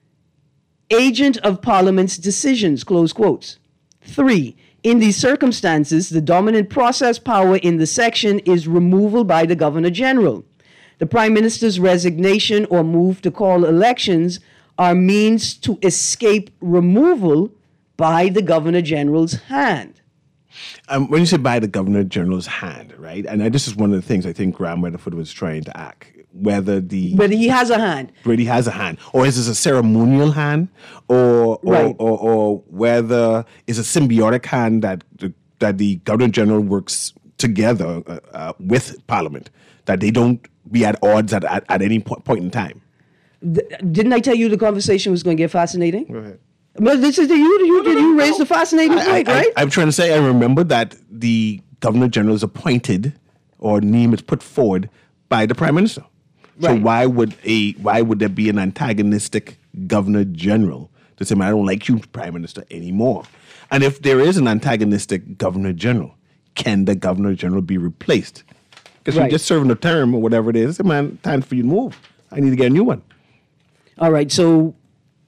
agent of Parliament's decisions, close quotes. Three, in these circumstances, the dominant process power in the section is removal by the Governor-General. The Prime Minister's resignation or move to call elections are means to escape removal by the Governor-General's hand. Um, when you say by the Governor-General's hand, right? And this is one of the things I think Graham Weatherford was trying to act. Whether the But he has a hand. Whether he has a hand, or is this a ceremonial hand, or or, Right. or, or whether it's a symbiotic hand that the, that the Governor General works together uh, uh, with Parliament, that they don't be at odds at, at, at any po- point in time. Th- Didn't I tell you the conversation was going to get fascinating? Go ahead. But this is the, you. You did. You raised the fascinating point, right? I, am trying to say I remember that the Governor General is appointed or name is put forward by the Prime Minister. So Right. why would a why would there be an antagonistic Governor General to say, "Man, I don't like you, Prime Minister, anymore"? And if there is an antagonistic Governor General, can the Governor General be replaced? Because Right. you're just serving a term or whatever it is. Say, man, time for you to move. I need to get a new one. All right, so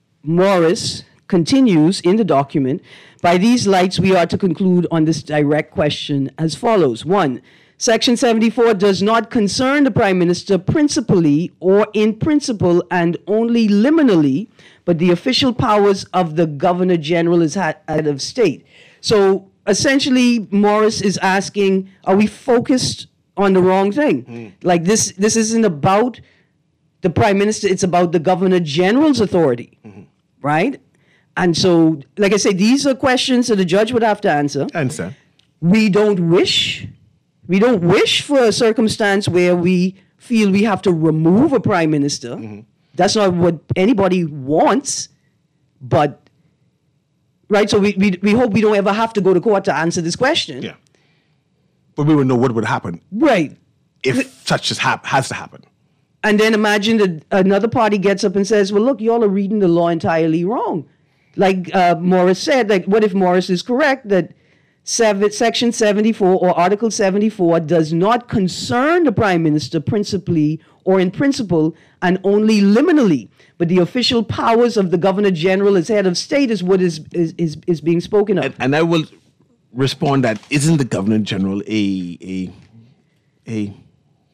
Morris continues in the document, by these lights we are to conclude on this direct question as follows. One, Section seventy-four does not concern the Prime Minister principally or in principle and only liminally, but the official powers of the Governor-General is head of state. So essentially, Morris is asking, are we focused on the wrong thing? Mm. Like this, this isn't about the Prime Minister, it's about the Governor-General's authority, mm-hmm. right? And so, like I say, these are questions that the judge would have to answer. Answer. We don't wish, we don't wish for a circumstance where we feel we have to remove a Prime Minister. Mm-hmm. That's not what anybody wants, but, right? So we, we, we hope we don't ever have to go to court to answer this question. Yeah. But we would know what would happen. Right. If such as hap- has to happen. And then imagine that another party gets up and says, well, look, y'all are reading the law entirely wrong. Like uh, Morris said, like, what if Morris is correct that seven, Section seventy-four or Article seventy-four does not concern the Prime Minister principally or in principle and only liminally, but the official powers of the Governor-General as head of state is what is, is, is, is being spoken of. And, and I will respond that isn't the Governor-General a, a, a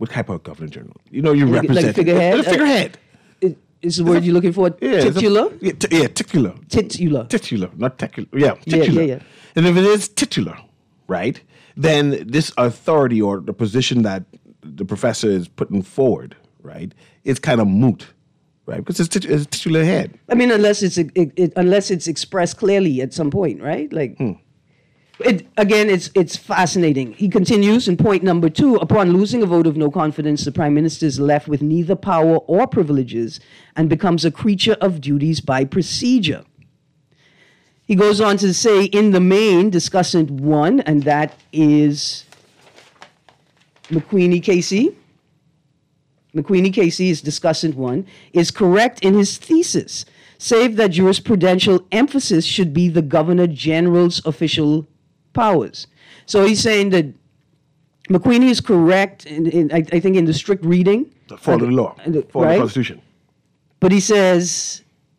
What type of governor general? You know, you Like- represent like figurehead? A figurehead. Is, is the word you're looking for Yeah, it's a- titular? yeah, t- yeah, titular. Titular. Titular, not tecular. Yeah, Yeah, titular. yeah, yeah. And if it is titular, right, then this authority or the position that the professor is putting forward, right, is kind of moot, right, because it's, tit- it's titular head. I mean, unless it's it, it, unless it's expressed clearly at some point, right? Like, Hmm. it, again, it's it's fascinating. He continues in point number two: upon losing a vote of no confidence, the prime minister is left with neither power or privileges and becomes a creature of duties by procedure. He goes on to say, in the main, discussant one, and that is McQueenie Casey. McQueenie Casey is discussant one, is correct in his thesis, save that jurisprudential emphasis should be the Governor General's official powers. So he's saying that McQueenie is correct, in, in, I, I think, in the strict reading. Follow the law, And the- follow right? the Constitution. But he says,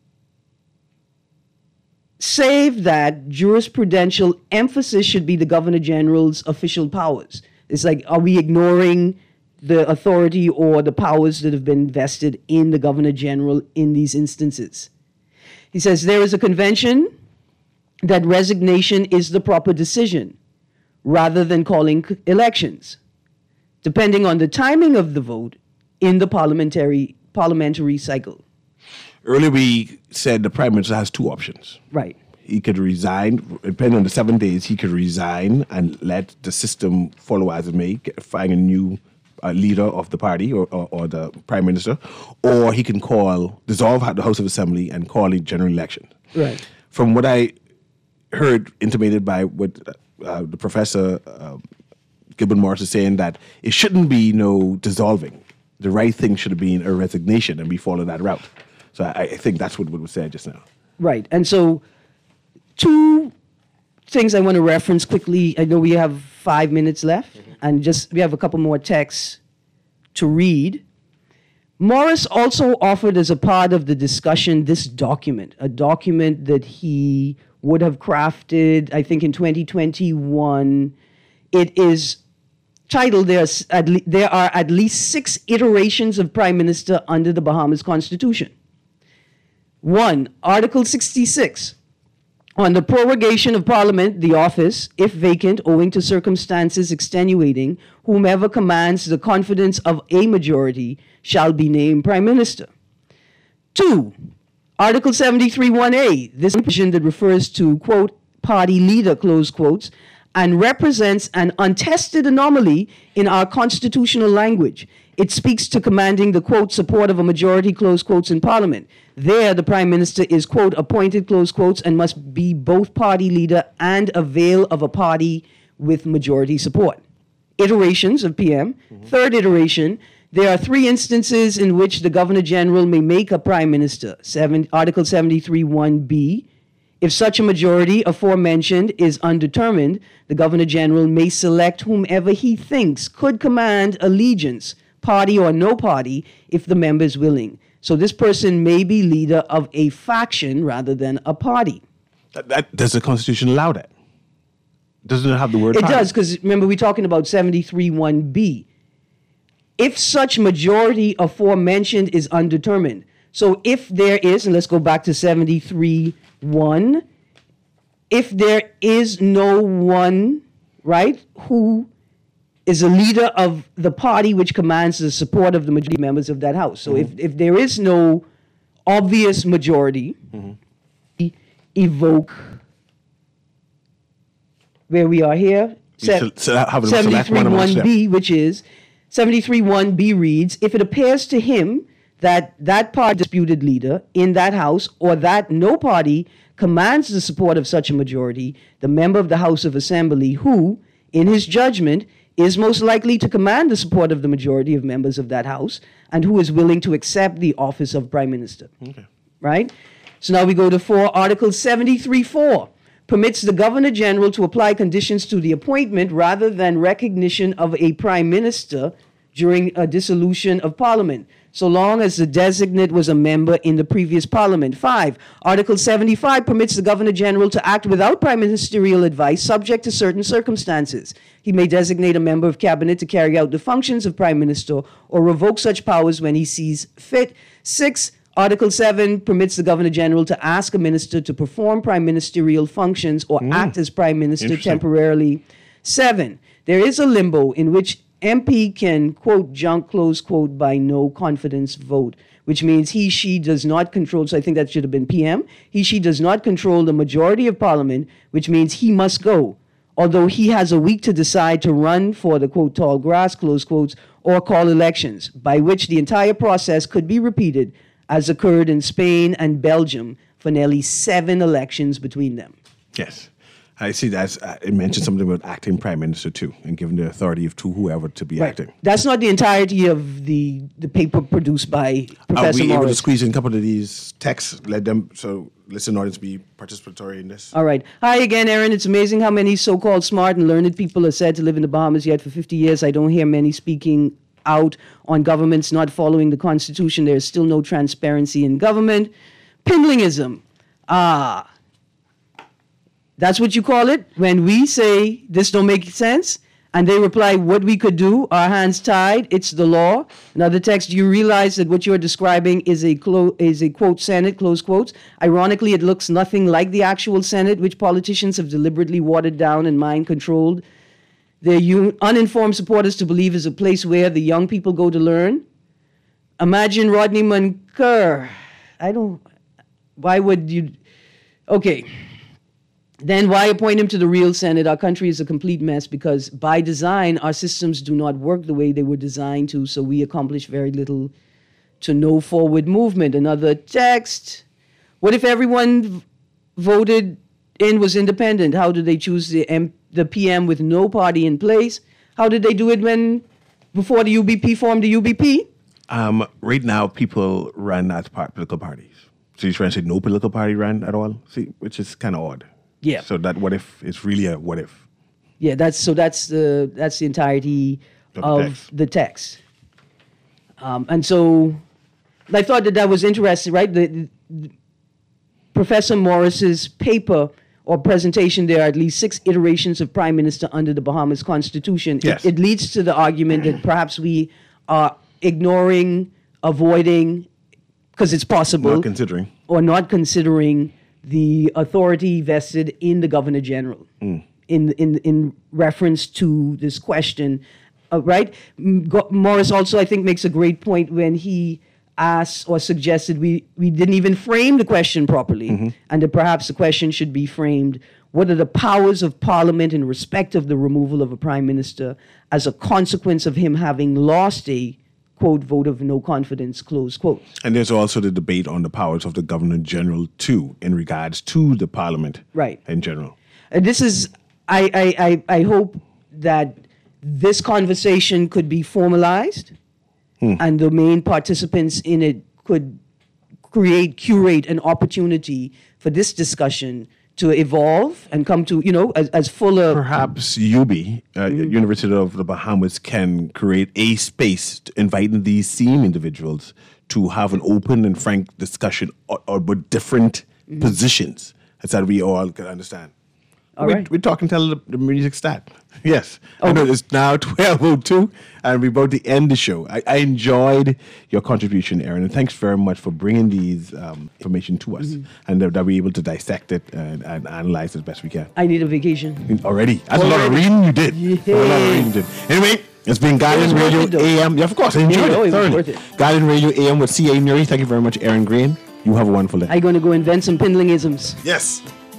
save that jurisprudential emphasis should be the Governor General's official powers. It's like, are we ignoring the authority or the powers that have been vested in the Governor General in these instances? He says, there is a convention that resignation is the proper decision rather than calling c- elections, depending on the timing of the vote in the parliamentary parliamentary cycle. Earlier we said the prime minister has two options. Right. He could resign, depending on the seven days, he could resign and let the system follow as it may, get- find a new uh, leader of the party or, or, or the prime minister, or he can call, dissolve the House of Assembly and call a general election. Right. From what I heard intimated by what uh, the professor uh, Gilbert Morris is saying, that it shouldn't be no dissolving. The right thing should have been a resignation, and we follow that route. So I, I think that's what, what was said just now. Right. And so, two things I want to reference quickly. I know we have five minutes left, and just we have a couple more texts to read. Morris also offered as a part of the discussion this document, a document that he would have crafted, I think, in twenty twenty-one. It is titled, There's at le- There Are At Least Six Iterations of Prime Minister Under the Bahamas Constitution. One, Article sixty-six. On the prorogation of Parliament, the office, if vacant owing to circumstances extenuating, whomever commands the confidence of a majority shall be named Prime Minister. Two, Article seventy-three one A, this provision that refers to, quote, party leader, close quotes, and represents an untested anomaly in our constitutional language. It speaks to commanding the, quote, support of a majority, close quotes, in Parliament. There, the Prime Minister is, quote, appointed, close quotes, and must be both party leader and avail of a party with majority support. Iterations of P M. Mm-hmm. Third iteration, there are three instances in which the Governor General may make a Prime Minister. Seven, Article seventy-three one B. If such a majority aforementioned is undetermined, the Governor General may select whomever he thinks could command allegiance, party or no party, if the member is willing. So this person may be leader of a faction rather than a party. That, that, does the Constitution allow that? Doesn't it have the word It party? does, because remember, we're talking about seventy-three one B. If such majority aforementioned is undetermined. So if there is, and let's go back to seventy-three one, if there is no one, right, who is a leader of the party which commands the support of the majority members of that house. So mm-hmm. if, if there is no obvious majority, mm-hmm. evoke where we are here, Se- so have seventy-three one B, which is seventy-three one B reads, if it appears to him that that party disputed leader in that house or that no party commands the support of such a majority, the member of the House of Assembly who, in his judgment, is most likely to command the support of the majority of members of that house and who is willing to accept the office of Prime Minister. Okay. Right? So now we go to four, Article seventy-three four. Permits the Governor General to apply conditions to the appointment rather than recognition of a Prime Minister during a dissolution of Parliament. so long as the designate was a member in the previous parliament. Five, Article seventy-five permits the Governor General to act without prime ministerial advice, subject to certain circumstances. He may designate a member of cabinet to carry out the functions of prime minister or revoke such powers when he sees fit. Six, Article seven permits the Governor General to ask a minister to perform prime ministerial functions or mm. act as prime minister temporarily. Seven, there is a limbo in which M P can, quote, junk, close quote, by no confidence vote, which means he, she does not control, so I think that should have been P M, he, she does not control the majority of parliament, which means he must go, although he has a week to decide to run for the, quote, tall grass, close quotes, or call elections, by which the entire process could be repeated, as occurred in Spain and Belgium for nearly seven elections between them. Yes. I see that uh, it mentioned something about acting prime minister too, and giving the authority of to whoever to be right. acting. That's not the entirety of the, the paper produced by Professor Are we Morris. able to squeeze in a couple of these texts? Let them, so listen, audience, be participatory in this. All right. Hi again, Aaron. It's amazing how many so-called smart and learned people are said to live in the Bahamas, yet for fifty years I don't hear many speaking out on governments not following the Constitution. There's still no transparency in government. Pindlingism. Ah. That's what you call it? When we say this don't make sense, and they reply, what we could do, our hands tied, it's the law. Another text, do you realize that what you're describing is a, clo- is a quote, Senate, close quotes? Ironically, it looks nothing like the actual Senate, which politicians have deliberately watered down and mind-controlled their un- uninformed supporters to believe is a place where the young people go to learn. Imagine Rodney Munker. I don't, why would you, okay. Then why appoint him to the real Senate? Our country is a complete mess because by design, our systems do not work the way they were designed to, so we accomplish very little to no forward movement. Another text. What if everyone v- voted in was independent? How did they choose the, M- the P M with no party in place? How did they do it when, before the U B P formed the U B P? Um, right now, people run as part political parties. So you're trying to say no political party ran at all? See, which is kind of odd. Yeah. So that what if is really a what if? Yeah, that's so that's the that's the entirety of, of the text. The text. Um, and so I thought that that was interesting, right? The, the, Professor Morris's paper or presentation, there are at least six iterations of prime minister under the Bahamas Constitution. Yes. It, it leads to the argument that perhaps we are ignoring, avoiding, because it's possible, Not considering. or not considering the authority vested in the Governor General mm. in, in, in reference to this question, uh, right? Go- Morris also, I think, makes a great point when he asked or suggested we, we didn't even frame the question properly, mm-hmm. and that perhaps the question should be framed, what are the powers of Parliament in respect of the removal of a Prime Minister as a consequence of him having lost a quote, vote of no confidence, close quote. And there's also the debate on the powers of the Governor General, too, in regards to the Parliament right. in general. And this is, I, I, I, I hope that this conversation could be formalized hmm. and the main participants in it could create, curate an opportunity for this discussion to evolve and come to, you know, as, as full of... Perhaps U B, uh, mm-hmm. University of the Bahamas, can create a space to inviting these same individuals to have an open and frank discussion or, or with different mm-hmm. positions, so that we all can understand. All we, right. We're talking till the, the music start. Yes. Okay. I know it's now twelve oh two and we're about to end the show. I, I enjoyed your contribution, Aaron, and thanks very much for bringing these um, information to us mm-hmm. and that, that we're able to dissect it and, and analyze as best we can. I need a vacation. Already. That's Already. a lot of reading you did. Yeah. That's a lot of reading you did. Anyway, it's been Guardian Radio it, A M. Yeah, of course, I enjoyed yeah, it. it thoroughly. was worth it. Guardian Radio A M with C A Nuri. Thank you very much, Aaron Green. You have a wonderful day. I'm going to go invent some pindlingisms. Yes.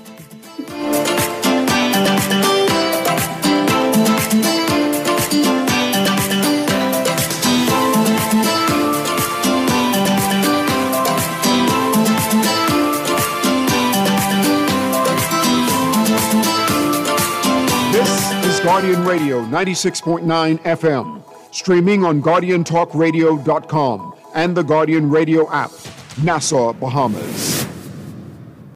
Guardian Radio ninety-six point nine F M, streaming on guardian talk radio dot com and the Guardian Radio app, Nassau, Bahamas.